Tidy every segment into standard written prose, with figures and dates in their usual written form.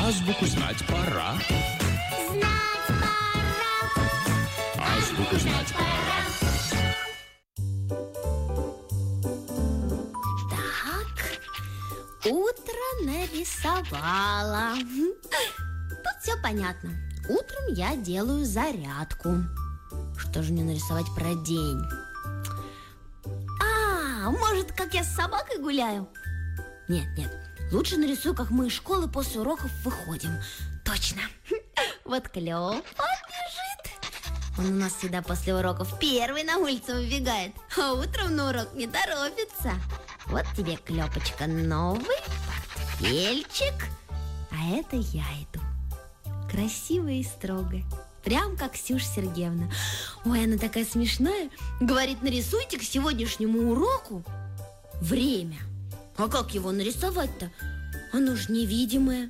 Азбуку знать пора. Знать пора. Азбуку знать пора. Так, утро нарисовала. Тут все понятно. Утром я делаю зарядку. Что же мне нарисовать про день? Может, как я с собакой гуляю? Нет, лучше нарисую, как мы из школы после уроков выходим. Точно. Вот Клёпа бежит. Он у нас всегда после уроков первый на улицу выбегает, а утром на урок не торопится. Вот тебе, Клёпочка, новый портфельчик. А это я иду. Красивая и строгая. Прям как Ксюша Сергеевна. Ой, она такая смешная. Говорит, нарисуйте к сегодняшнему уроку время. А как его нарисовать-то? Оно же невидимое.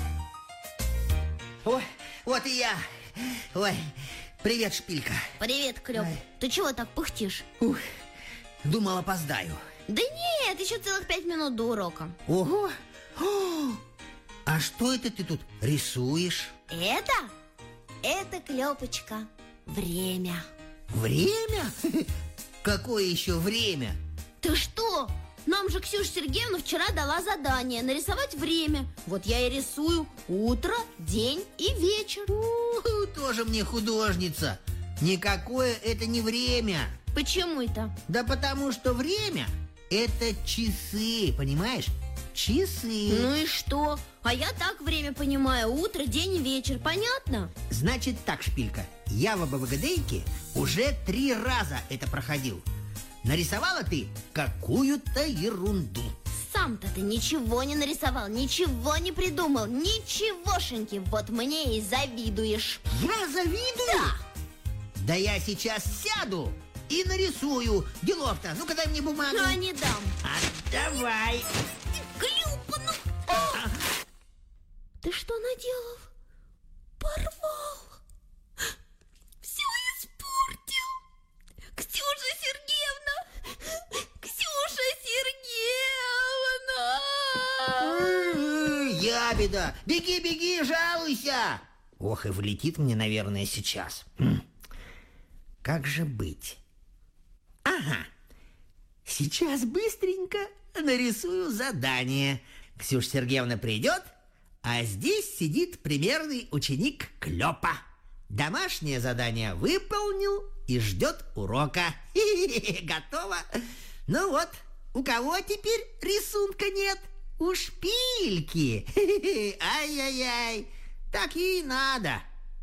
Ой, вот и я. Ой, привет, Шпилька. Привет, Клёп. Ты чего так пыхтишь? Думал, опоздаю. Да нет, еще целых 5 минут до урока. Ого! А что это ты тут рисуешь? Это, Клёпочка, время. Время? Какое еще время? Ты что? Нам же Ксюша Сергеевна вчера дала задание нарисовать время. Вот я и рисую утро, день и вечер. Тоже мне художница. Никакое это не время. Почему это? Да потому что время – это часы, понимаешь? Часы. Ну и что? А я так время понимаю. Утро, день и вечер. Понятно? Значит так, Шпилька. Я в АБВГДейке уже 3 раза это проходил. Нарисовала ты какую-то ерунду. Сам-то ты ничего не нарисовал, ничего не придумал, ничегошеньки. Вот мне и завидуешь. Я завидую? Да. Да я сейчас сяду и нарисую. Делов-то. Ну-ка дай мне бумагу. Ну, не дам. Давай. Клёпа, ну... Ты что наделал? Порвал. Все испортил. Ксюша Сергеевна! Ксюша Сергеевна! Ябеда, беги, жалуйся. Ох, и влетит мне, наверное, сейчас. Как же быть? Ага. Сейчас быстренько нарисую задание. Ксюша Сергеевна придет, а здесь сидит примерный ученик Клёпа. Домашнее задание выполнил и ждет урока. Готово. Ну вот, у кого теперь рисунка нет? У Шпильки. Ай-яй-яй. Так ей надо.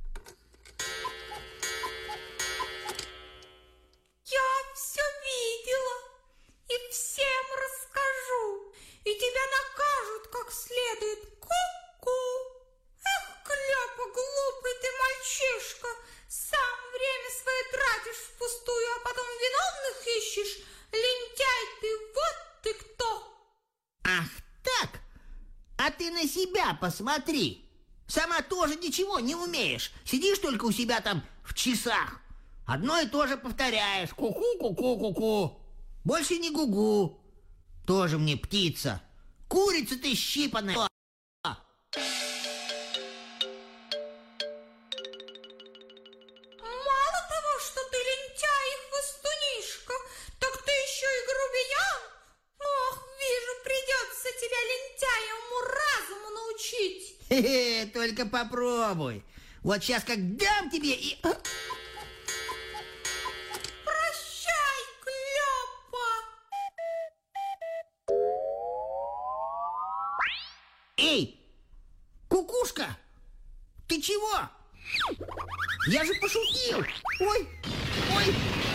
Я все видела и всем расскажу, и тебя накажут как следует. Ку-ку! Эх, Клёпа, глупый ты мальчишка, сам время свое тратишь впустую, а потом виновных ищешь. Лентяй ты, вот ты кто! Ах так? А ты на себя посмотри. Сама тоже ничего не умеешь. Сидишь только у себя там в часах. Одно и то же повторяешь. Ку-ку, ку-ку, ку-ку. Больше не гу-гу. Тоже мне птица. Курица ты щипаная. Мало того, что ты лентяй и хвостунишка, так ты еще и грубиян. Ох, вижу, придется тебя лентяему разуму научить. Хе-хе, только попробуй. Вот сейчас как дам тебе и... Прощай, Клёпа. Эй, кукушка, ты чего? Я же пошутил. Ой, ой.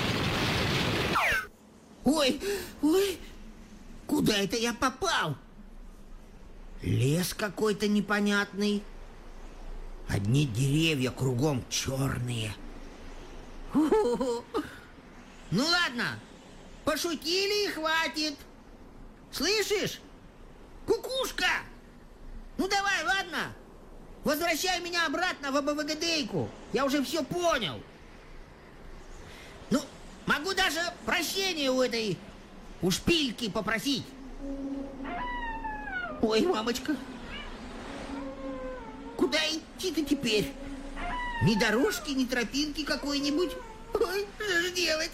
Ой, ой. Куда это я попал? Лес какой-то непонятный. Одни деревья кругом черные. Ну ладно, пошутили и хватит. Слышишь? Кукушка! Ну давай, ладно? Возвращай меня обратно в АБВГДейку. Я уже все понял. Ну, могу даже прощения у Шпильки попросить. Ой, мамочка. куда идти-то теперь? Ни дорожки, ни тропинки какой-нибудь. Ой, что же делать?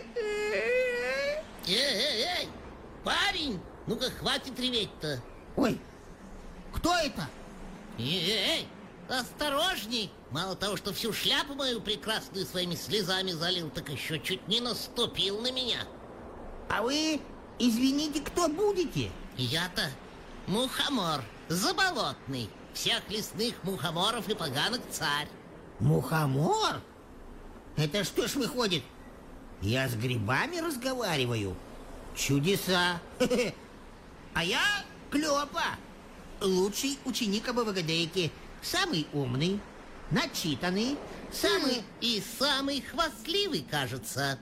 Эй, парень, ну-ка хватит реветь-то. Ой, кто это? Эй, осторожней. Мало того, что всю шляпу мою прекрасную своими слезами залил, так еще чуть не наступил на меня. А вы, извините, кто будете? Я-то мухомор, заболотный. Всех лесных мухоморов и поганок царь. Мухомор? Это что ж выходит? Я с грибами разговариваю? Чудеса! А я Клёпа, лучший ученик АБВГДейки, самый умный, начитанный, самый... И самый хвастливый, кажется.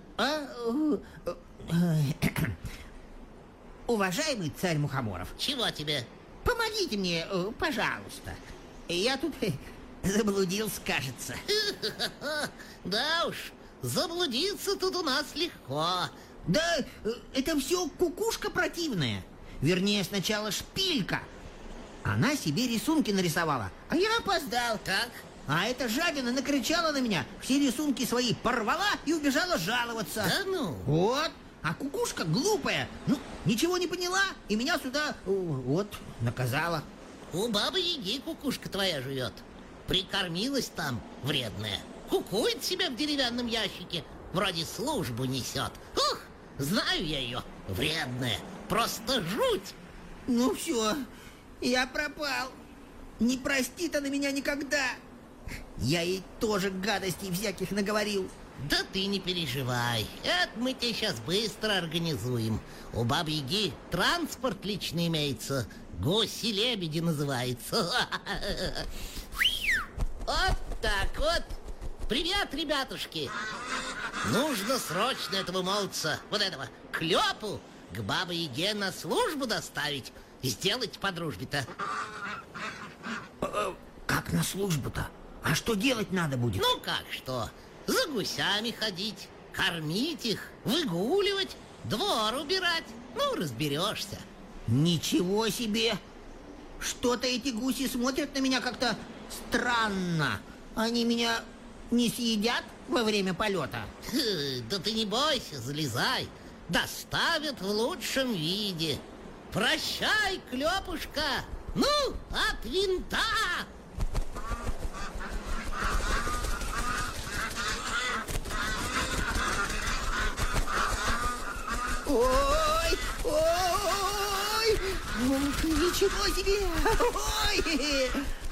Уважаемый царь Мухоморов, Чего тебе? помогите мне, пожалуйста. Я тут заблудился, кажется. Да уж, заблудиться тут у нас легко. Да, это все кукушка противная. Вернее, сначала шпилька. Она себе рисунки нарисовала, а я опоздал. Так? А эта жадина накричала на меня, все рисунки свои порвала и убежала жаловаться. Да ну? Вот. А кукушка глупая, ну, ничего не поняла и меня сюда, вот, наказала. У бабы-яги кукушка твоя живет. Прикормилась там, вредная. Кукует себя в деревянном ящике. Вроде службу несет. Ух, знаю я ее. Вредная. Просто жуть. Ну все, я пропал. Не простит она меня никогда. Я ей тоже гадостей всяких наговорил. Да ты не переживай. Это мы тебе сейчас быстро организуем. У бабы-яги транспорт лично имеется. Гуси-лебеди называется. Вот так вот. Привет, ребятушки. Нужно срочно этого молодца, вот этого Клёпу, к бабе-яге на службу доставить. Сделать по дружбе-то. Как на службу-то? А что делать надо будет? Ну как что? За гусями ходить, кормить их, выгуливать, двор убирать. Ну, разберешься. Ничего себе! Что-то эти гуси смотрят на меня как-то странно. Они меня не съедят во время полета? Да ты не бойся, залезай. Доставят в лучшем виде. Прощай, Клёпушка. Ну, от винта. Ой, ой, ничего себе! Ой!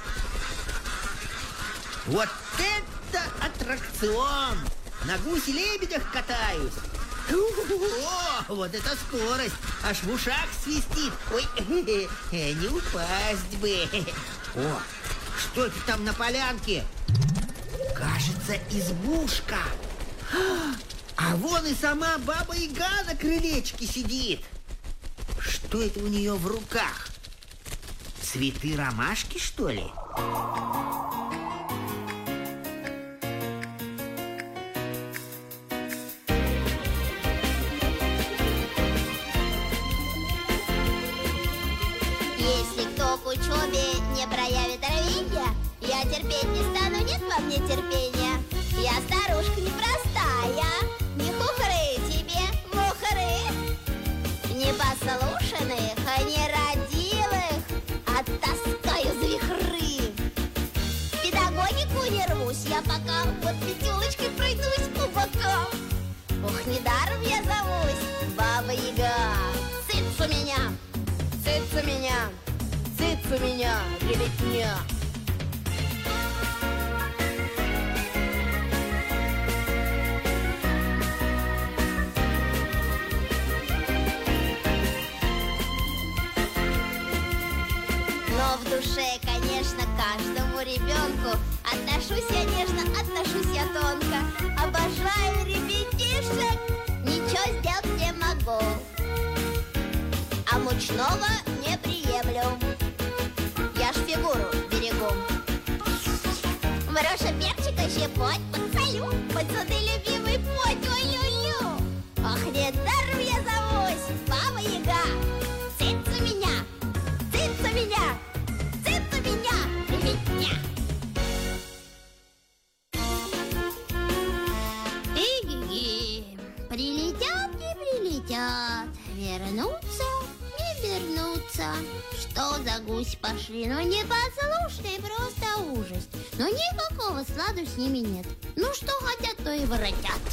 Вот это аттракцион! На гуси-лебедях катаюсь. О, вот это скорость! Аж в ушах свистит. Ой, не упасть бы. О, что это там на полянке? Кажется, избушка. А вон и сама баба-яга на крылечке сидит. Что это у нее в руках? Цветы ромашки, что ли? Если кто к учебе не проявит рвенья, я терпеть не стану, нет во мне терпения. Я старушка непростая, не хухры тебе, мухры. Непослушных, а нерадивых оттаскаю за вихры. В педагогику не рвусь я пока, вот пятерочкой пройдусь по бокам. Ох, недаром я зовусь Баба-Яга. Цыц у меня, цыц у меня, цыц у меня, ребятня. Но в душе, конечно, каждому ребенку отношусь я нежно, отношусь я тонко. Обожаю ребятишек, ничего сделать не могу. А мучного не приемлю, я ж фигуру берегу. Брошу перчика щепоть, подсолю, под суды любимый путь, ой-ю-ю. Ох, недаром я зовусь Баба-Яга. Цыц у меня, цыц у меня, цыц у меня, ребятня. вернуться, не вернуться. Что за гусь пошли? Ну, непослушные, просто ужас. Но никакого сладу с ними нет. Ну, что хотят, то и воротят.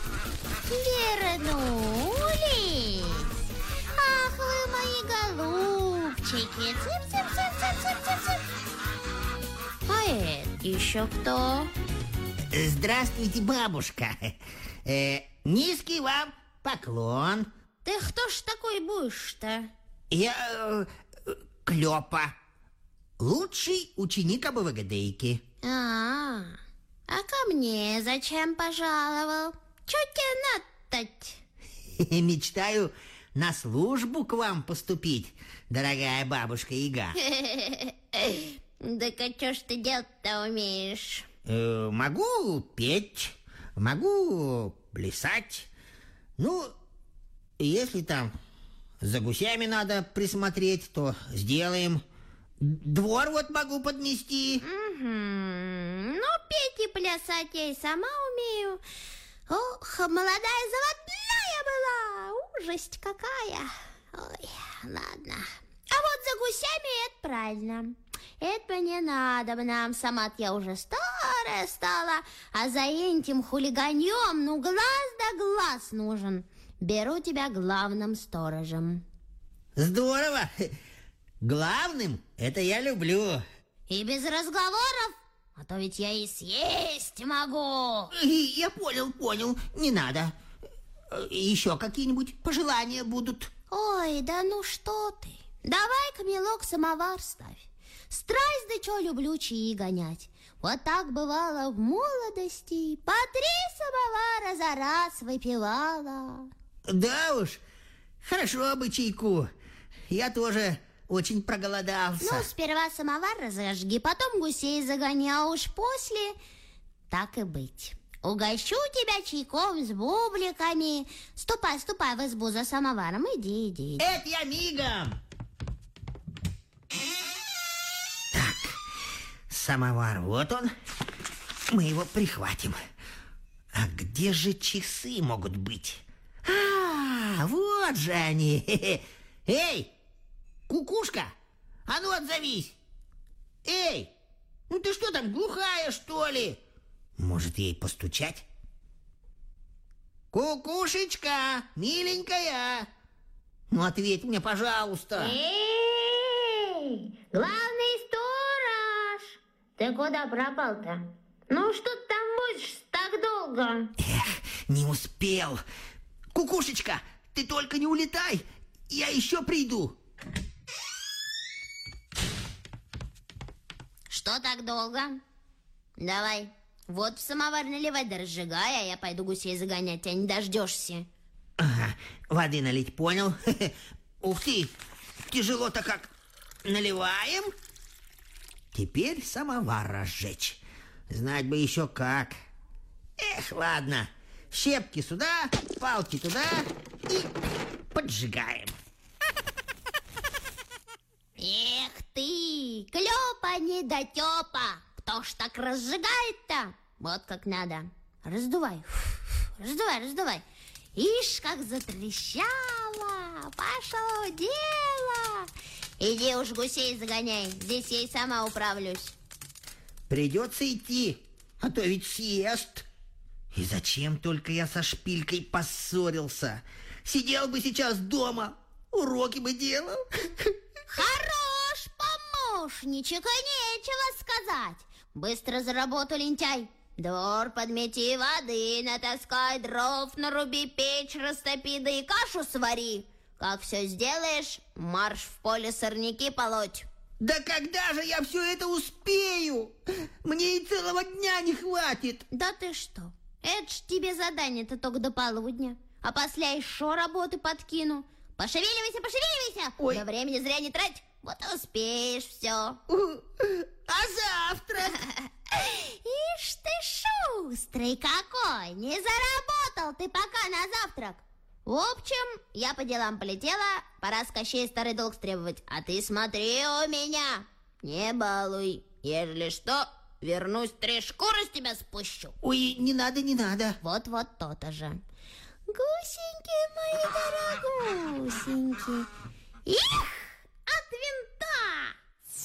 Вернулись. Ах, вы мои голубчики. Цып-цып-цып-цып-цып-цып. А это еще кто? Здравствуйте, бабушка. Низкий вам поклон. Ты кто ж такой будешь-то? Я Клёпа, лучший ученик АБВГДейки. А ко мне зачем пожаловал? Чё тебе надо-то? Мечтаю на службу к вам поступить, дорогая бабушка Яга. Да чё ж ты делать-то умеешь? Могу петь, могу плясать. Ну, если там за гусями надо присмотреть, то сделаем. Двор вот могу подмести. Ну, петь и плясать я и сама умею. Ох, молодая заводная была, ужасть какая. Ой, ладно. А вот за гусями это правильно. Это мне надо, нам сама-то я уже старая стала, а за этим хулиганьем, ну, глаз да глаз нужен. Беру тебя главным сторожем. Здорово. Главным это я люблю. И без разговоров, а то ведь я и съесть могу. Я понял, не надо. Еще какие-нибудь пожелания будут? Ой, да ну что ты. Давай-ка, милок, самовар ставь. Страсть да чё люблю чаи гонять. Вот так бывало в молодости. По 3 самовара за раз выпивала. Да уж, хорошо бы чайку. Я тоже очень проголодался. Ну, сперва самовар разожги, потом гусей загони, а уж после так и быть. Угощу тебя чайком с бубликами. Ступай в избу за самоваром, иди. Это я мигом. Так, самовар, вот он. Мы его прихватим. А где же часы могут быть? Вот же они. Эй, кукушка, а ну отзовись. Эй, ну ты что там, глухая, что ли? Может, ей постучать? Кукушечка, миленькая, ну ответь мне, пожалуйста. Эй, главный сторож, ты куда пропал-то? Ну что ты там будешь так долго? Не успел. Кукушечка, ты только не улетай, я еще приду. Что так долго? Давай, вот в самовар наливай да разжигай, а я пойду гусей загонять, а не дождешься. Ага, воды налить, понял? Ух ты, тяжело-то как. Наливаем. Теперь самовар разжечь. Знать бы еще как. Эх, ладно. Щепки сюда, палки туда и поджигаем. Эх ты, Клёпа недотёпа. Кто ж так разжигает-то? Вот как надо. Раздувай. Раздувай. Ишь, как затрещало. Пошло дело. Иди уж гусей загоняй. Здесь я и сама управлюсь. Придется идти, а то ведь съест. И зачем только я со шпилькой поссорился? Сидел бы сейчас дома, уроки бы делал. Хорош, помощничек, и нечего сказать. Быстро за работу, лентяй. Двор подмети, воды натаскай, дров наруби, печь растопи, да и кашу свари. Как все сделаешь, марш в поле сорняки полоть. Да когда же я все это успею? Мне и целого дня не хватит. Да ты что? Это ж тебе задание-то только до полудня. А после еще работы подкину. Пошевеливайся. Ой. Да времени зря не трать. Вот и успеешь все. А завтра? Ишь ты шустрый какой. Не заработал ты пока на завтрак. В общем, я по делам полетела. Пора с Кощея старый долг стребовать. А ты смотри у меня. Не балуй. Ежели что, вернусь, 3 шкуры с тебя спущу. Ой, не надо. Вот то-то же. Гусеньки мои дорогусеньки. Их! От винта!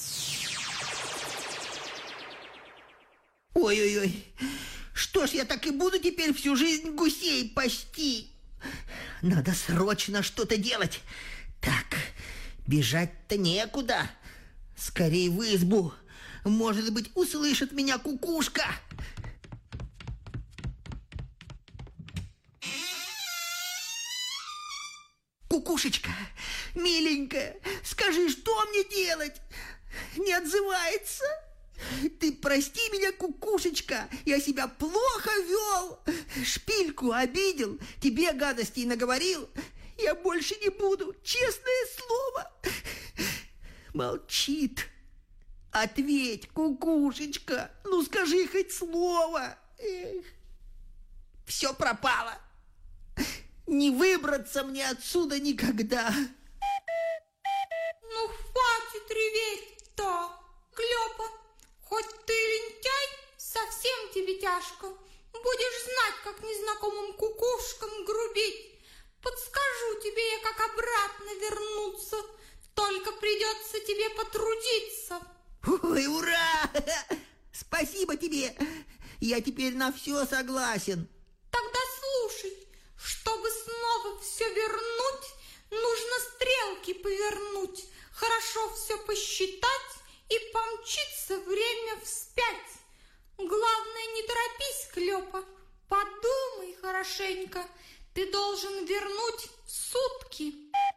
Ой-ой-ой, что ж я так и буду теперь всю жизнь гусей пасти? Надо срочно что-то делать. Так, бежать-то некуда. Скорей в избу. Может быть, услышит меня кукушка. Кукушечка, миленькая, скажи, что мне делать? Не отзывается. Ты прости меня, кукушечка, я себя плохо вел. Шпильку обидел, тебе гадостей наговорил. Я больше не буду, честное слово. Молчит. Ответь, кукушечка, ну скажи хоть слово. Эх, все пропало. Не выбраться мне отсюда никогда. Ну, хватит реветь-то, Клёпа. Хоть ты лентяй, совсем тебе тяжко. Будешь знать, как незнакомым кукушкам грубить. Подскажу тебе я, как обратно вернуться. Только придется тебе потрудиться. Ой, ура! Спасибо тебе. Я теперь на все согласен. Тогда слушай. Чтобы снова все вернуть, нужно стрелки повернуть, хорошо все посчитать и помчиться время вспять. Главное, не торопись, Клёпа, подумай хорошенько, ты должен вернуть сутки.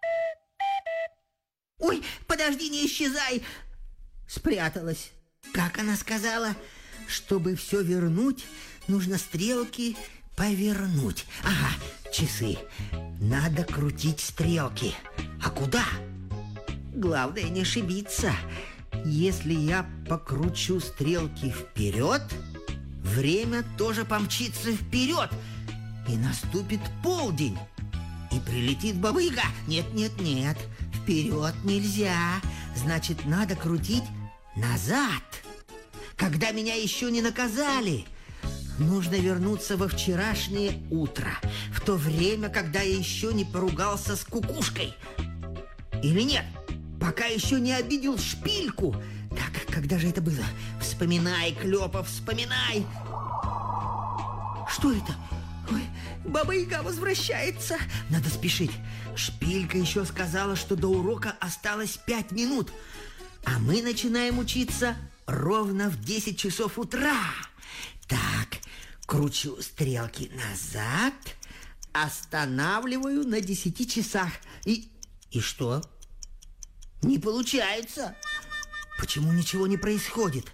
Ой, подожди, не исчезай. Спряталась. Как она сказала? Чтобы все вернуть, нужно стрелки повернуть. Ага, часы. Надо крутить стрелки. А куда? Главное не ошибиться. Если я покручу стрелки вперед, время тоже помчится вперед. И наступит полдень. И прилетит Баба-Яга. Нет, вперед нельзя. Значит, надо крутить назад. Когда меня еще не наказали. Нужно вернуться во вчерашнее утро, в то время, когда я еще не поругался с кукушкой. Или нет, пока еще не обидел шпильку. Так, когда же это было? Вспоминай, Клёпа, вспоминай. Что это? Ой, Баба-Яга возвращается. Надо спешить. Шпилька еще сказала, что до урока осталось 5 минут. А мы начинаем учиться ровно в 10 часов утра. Так, кручу стрелки назад, останавливаю на 10 часах. И что? Не получается. Почему ничего не происходит?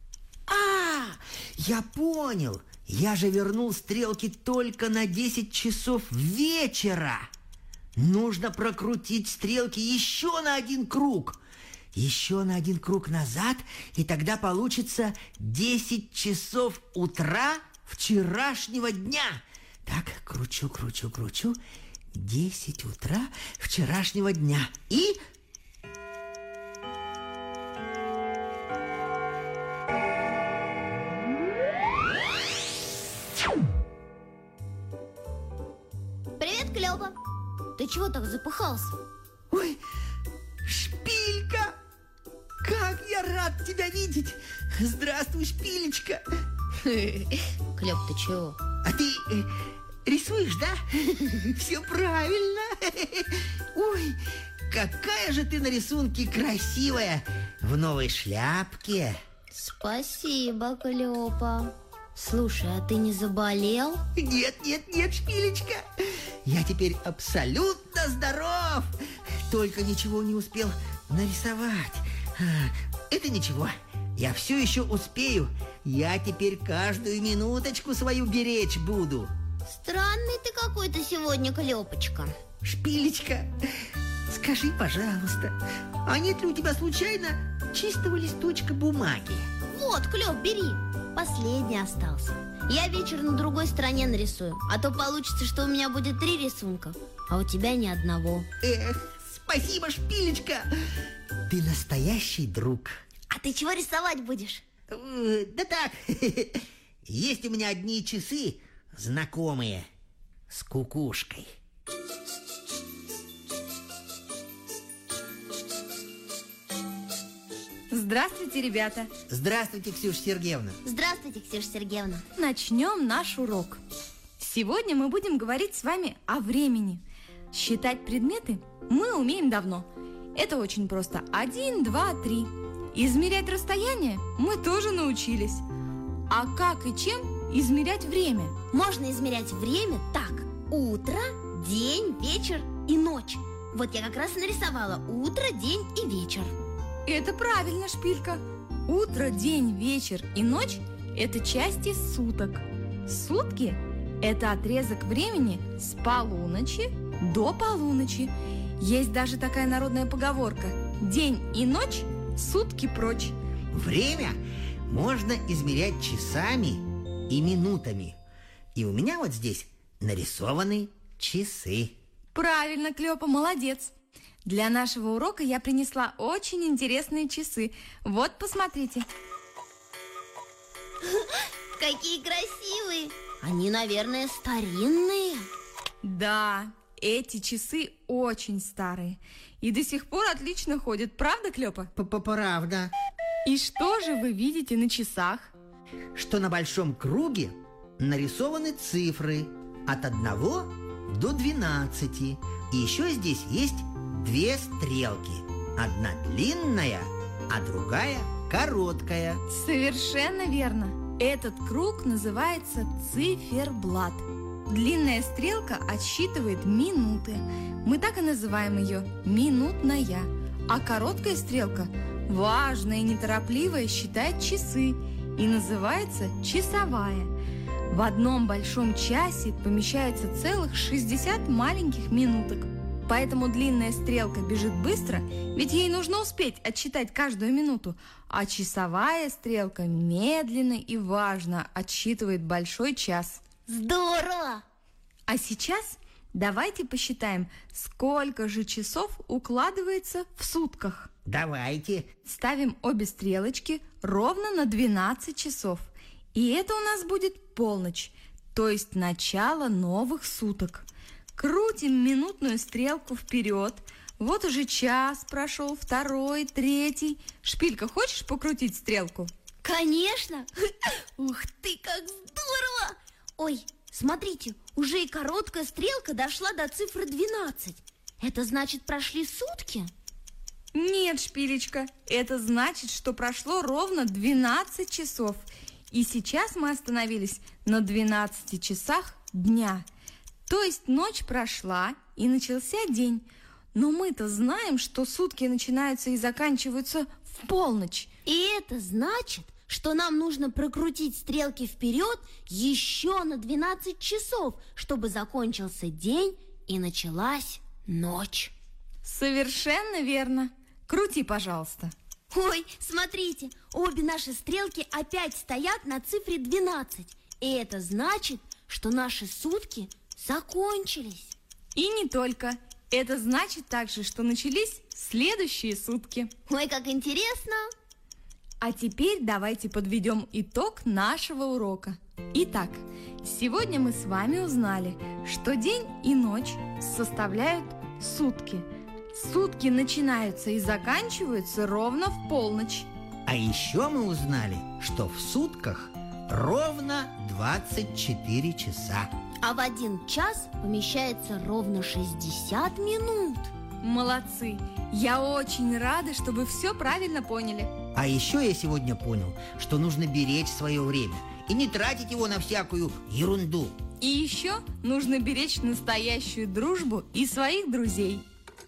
Я понял. Я же вернул стрелки только на 10 часов вечера. Нужно прокрутить стрелки еще на один круг. Еще на один круг назад, и тогда получится 10 часов утра вчерашнего дня. Так, кручу. 10 утра вчерашнего дня. И... Привет, Клёпа. Ты чего так запыхался? Ой, Шпилька! Как я рад тебя видеть! Здравствуй, Шпилечка! Клёп, ты чего? А ты рисуешь, да? Все правильно! Ой, какая же ты на рисунке красивая! В новой шляпке! Спасибо, Клёпа. Слушай, а ты не заболел? Нет, Шпилечка! Я теперь абсолютно здоров! Только ничего не успел нарисовать. Это ничего, я все еще успею. Я теперь каждую минуточку свою беречь буду. Странный ты какой-то сегодня, Клёпочка. Шпилечка, скажи, пожалуйста, а нет ли у тебя случайно чистого листочка бумаги? Вот, Клёп, бери. Последний остался. Я вечер на другой стороне нарисую. А то получится, что у меня будет 3 рисунка, а у тебя ни одного. Спасибо, Шпилечка. Ты настоящий друг. А ты чего рисовать будешь? Да так, есть у меня одни часы знакомые. с кукушкой. Здравствуйте, ребята! Здравствуйте, Ксюша Сергеевна. Здравствуйте, Ксюша Сергеевна. Начнем наш урок. Сегодня мы будем говорить с вами о времени. Считать предметы мы умеем давно. Это очень просто. 1, 2, 3. Измерять расстояние мы тоже научились. А как и чем измерять время? Можно измерять время так: утро, день, вечер и ночь. Вот я как раз и нарисовала утро, день и вечер. Это правильно, Шпилька. Утро, день, вечер и ночь – это части суток. Сутки – это отрезок времени с полуночи до полуночи. Есть даже такая народная поговорка: день и ночь, сутки прочь. Время можно измерять часами и минутами. И у меня вот здесь нарисованы часы. Правильно, Клёпа, молодец. Для нашего урока я принесла очень интересные часы. Вот, посмотрите. Какие красивые! Они, наверное, старинные. Да, эти часы очень старые и до сих пор отлично ходят. Правда, Клёпа? Правда. И что же вы видите на часах? Что на большом круге нарисованы цифры от 1 до 12. И еще здесь есть 2 стрелки. Одна длинная, а другая короткая. Совершенно верно. Этот круг называется циферблат. Длинная стрелка отсчитывает минуты. Мы так и называем ее минутная. А короткая стрелка, важная и неторопливая, считает часы и называется часовая. В одном большом часе помещается целых 60 маленьких минуток. Поэтому длинная стрелка бежит быстро, ведь ей нужно успеть отсчитать каждую минуту, а часовая стрелка медленно и важно отсчитывает большой час. Здорово! А сейчас давайте посчитаем, сколько же часов укладывается в сутках. Давайте. Ставим обе стрелочки ровно на 12 часов. И это у нас будет полночь, то есть начало новых суток. Крутим минутную стрелку вперед. Вот уже час прошел, 2, 3. Шпилька, хочешь покрутить стрелку? Конечно! Ух ты, как здорово! Ой, смотрите, уже и короткая стрелка дошла до цифры 12. Это значит, прошли сутки? Нет, Шпилечка, это значит, что прошло ровно 12 часов. И сейчас мы остановились на 12 часах дня. То есть ночь прошла и начался день. Но мы-то знаем, что сутки начинаются и заканчиваются в полночь. И это значит, что нам нужно прокрутить стрелки вперед еще на 12 часов, чтобы закончился день и началась ночь. Совершенно верно. Крути, пожалуйста. Ой, смотрите, обе наши стрелки опять стоят на цифре 12. И это значит, что наши сутки закончились. И не только. Это значит также, что начались следующие сутки. Ой, как интересно! А теперь давайте подведем итог нашего урока. Итак, сегодня мы с вами узнали, что день и ночь составляют сутки. Сутки начинаются и заканчиваются ровно в полночь. А еще мы узнали, что в сутках ровно 24 часа. А в 1 час помещается ровно 60 минут. Молодцы! Я очень рада, что вы все правильно поняли. А еще я сегодня понял, что нужно беречь свое время и не тратить его на всякую ерунду. И еще нужно беречь настоящую дружбу и своих друзей.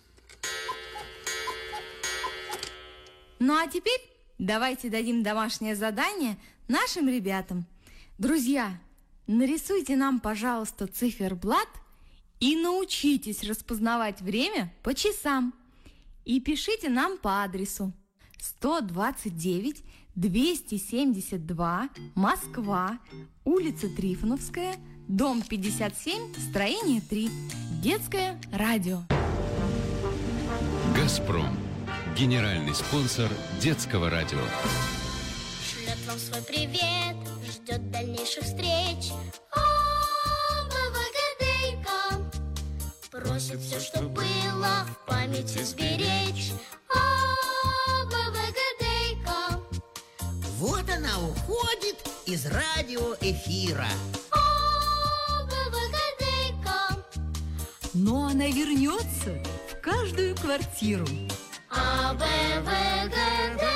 Ну а теперь давайте дадим домашнее задание нашим ребятам. Друзья, нарисуйте нам, пожалуйста, циферблат и научитесь распознавать время по часам. И пишите нам по адресу 129 272 Москва, улица Трифоновская, дом 57, строение 3, детское радио. «Газпром» – генеральный спонсор детского радио. Шлет вам свой привет, ждет дальнейших встреч. просит все, что было, в памяти сберечь. А-Б-В-Г-Дейка. Вот она уходит из радиоэфира. А-Б-В-Г-Дейка. Но она вернется в каждую квартиру. А-Б-В-Г-Дейка.